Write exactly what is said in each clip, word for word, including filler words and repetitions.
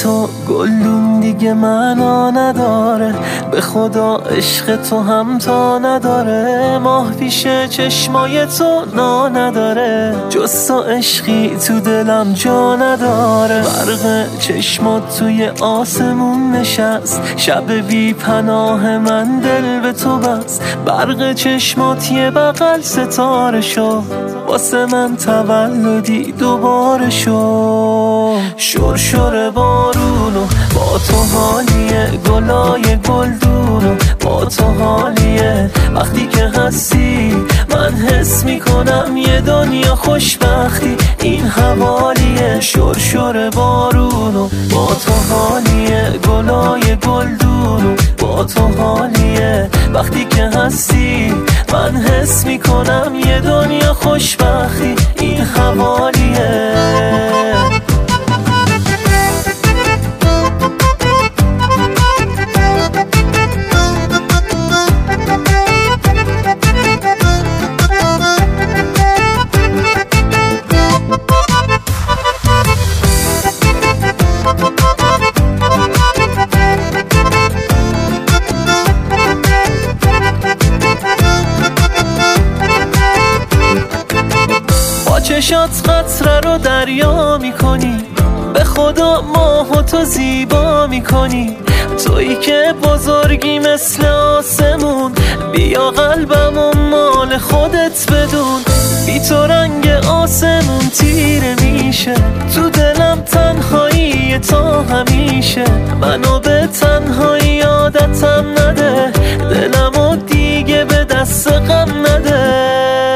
تو گلدون دیگه معنا نداره، به خدا عشق تو هم تا نداره. ماه پیش چشمای تو نا نداره، جز تو عشقی تو دلم جا نداره. برق چشمات توی آسمون نشست، شب بی پناه من دل به تو بست. برق چشمات یه بغل ستاره شو، واسه من تولدی دوباره شو. شور شور بارونو با تو حالیه، گلای گلدونو با تو حالیه. وقتی که هستی من حس میکنم یه دنیا خوشبختی این حوالیه. شور شور بارونو با تو حالیه، گلای گلدونو با تو حالیه. وقتی که هستی من حس میکنم یه دنیا خوشبختی این حوالیه. چشات قطره رو دریا میکنی، به خدا ماهو تو زیبا میکنی. تویی که بزرگی مثل آسمون، بیا قلبم و مال خودت بدون. بی تو رنگ آسمون تیره میشه، تو دلم تنهایی تا همیشه. منو به تنهایی عادتم نده، دلمو دیگه به دست غم نده.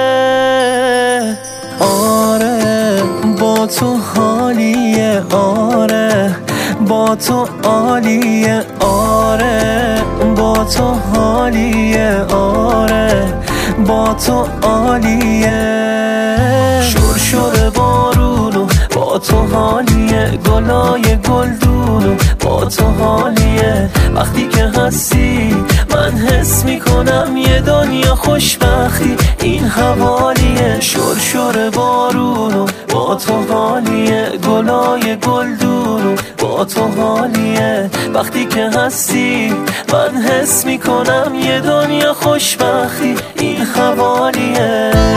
آره با تو حالیه، آره با تو عالیه، آره با تو حالیه، آره با تو عالیه. شور شور بارونو با تو حالیه، گلای گلدونو با تو حالیه. وقتی که هستی من حس میکنم یه دنیا خوشبختی این حوالیه. شور شور بارونو با تو حالیه، گلای گلدونو با تو حالیه. وقتی که هستی من حس میکنم یه دنیا خوشبختی این حوالیه.